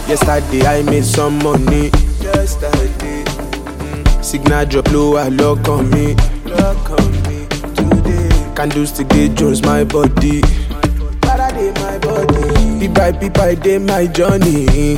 Yesterday I made some money. Yesterday. Signal drop lower, lock on me. Lock on me. Today. Candlestick dey Jones my body. Paraday my body. People by day my journey.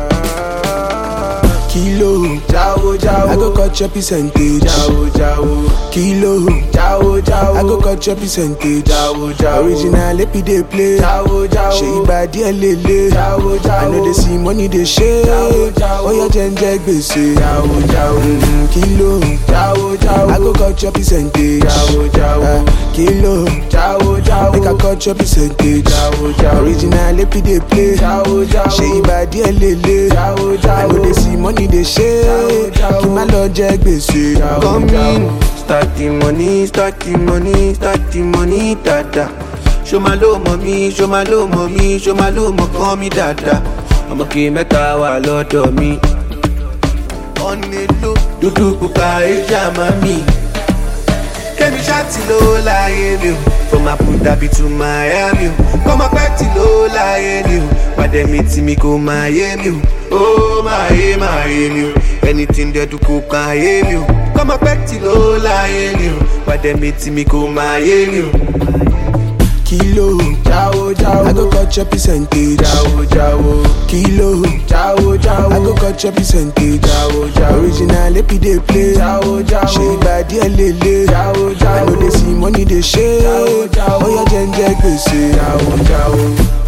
Kilo, Jao, Jao. I go cut your percentage. Jao, Jao. Kilo, Jao, Jao. I go cut your percentage. Jao, Jao. Original epi dey play. Jao, Jao. Shey body lele. Jao, Jao. I know they see money they share. Jao, Jao. Oh your jenje gbese. Jao, Jao. Kilo, Jao, Jao. I go cut your percentage. Jao, Jao. Kilo, Jao, Jao. Make I cut your percentage. Jao, Jao. Original epi dey play. Jao, Jao. Shey body lele. Jao, Jao. I know they see money they share. Keep my lord jack gbese. Come in, start the money, start the money, start the money, dada. Show my low mommy, show my low mommy, show my low mo call me dada. I'ma keep meta wa lọ́dọ̀ mi. On the low, dúdú pupa eja mami. Kẹ́mi ṣáàtì ló láyé mi o. From Abu Dhabi to Miami o. Kọ́mọ pẹ́ tí ló láyé mi o. Pàdé mi tí mi kò máa yé mi o. Ó máa yé mi o. Anything they do kò kàn yé mi o. Kọ́mọ pẹ́ tí ló láyé mi o. Pàdé mi tí mi kò máa yé mi o. Kilo, Jao, Jao. I go cut your percentage. Jao, Jao. Kilo, Jao, Jao. I go cut your percentage. Jao, Jao. Original epi dey play. Jao, Jao. Shey body lele. Jao, Jao. I know they see money they share. Jao, Jao. Oh your jenje gbese. Jao, Jao.